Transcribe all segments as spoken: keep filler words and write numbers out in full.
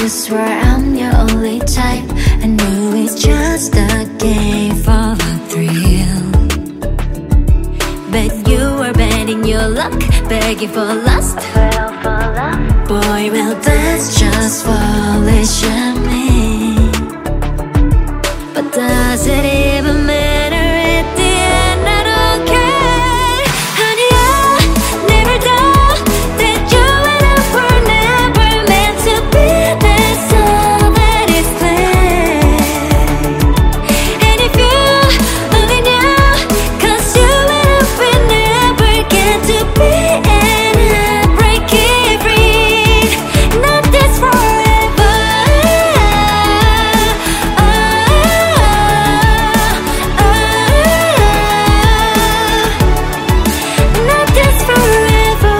you swear I'm your only type. I knew it's just a game for the thrill, but you were betting your luck, begging for lust. Boy, well that's just foolish of me. But does it even matter at the end? I don't care. Honey, I never thought that you and I were never meant to be. That's all that is clear. And if you only knew, 'cause you and I will never get to be. And I break it free. Not this forever. Not this forever.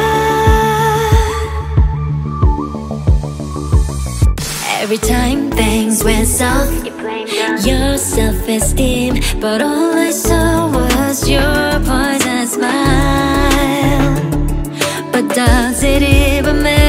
Every time things went south, you blamed your self-esteem, but all I saw was your poison smile. But does it even matter?